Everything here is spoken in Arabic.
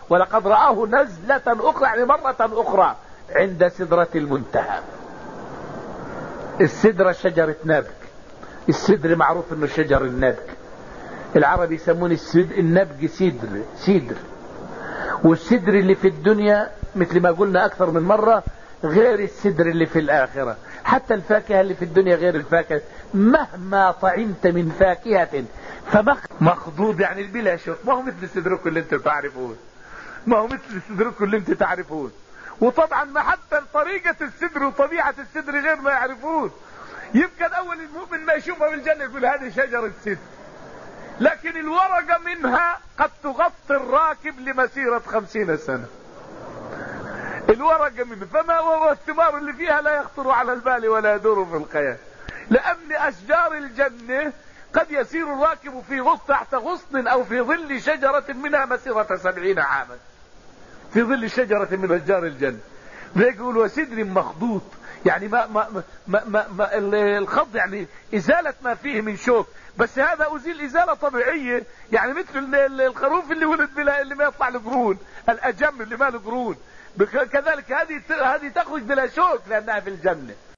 ولقد رآه نزلة أخرى، يعني مرة أخرى، عند سدرة المنتهى. السدرة شجرة نبك. السدر معروف انه شجر النبك. العرب يسمون النبك سدر. والسدر اللي في الدنيا مثل ما قلنا اكثر من مرة غير السدر اللي في الاخرة. حتى الفاكهة اللي في الدنيا غير الفاكهة. مهما طعمت من فاكهة فمخضوض، يعني بلا شوك. ما هو مثل السدركم اللي انتم تعرفون، ما هو مثل السدركم اللي انتم تعرفون. وطبعا ما حتى طريقة السدر وطبيعة السدر غير ما يعرفون. يبقى الاول المؤمن ما يشوفها بالجنة يقول هذه شجرة سدر، لكن الورقة منها قد تغطي الراكب لمسيرة 50 سنة. الورقة منها، فما هو الثمار اللي فيها لا يخطر على البال ولا يدور في الخيال. لأن أشجار الجنة قد يسير الراكب في غصن تحت غصن أو في ظل شجرة منها مسيرة 70 عاما، في ظل شجرة من أشجار الجنة. يقول وسدر مخضوط، يعني ما الخض يعني إزالة ما فيه من شوك، بس هذا أزيل إزالة طبيعية، يعني مثل الخروف اللي ولد بلا اللي ما يطلع له قرون، الأجم اللي ما له قرون، كذلك هذه تخرج بلا شوك لأنها في الجنة.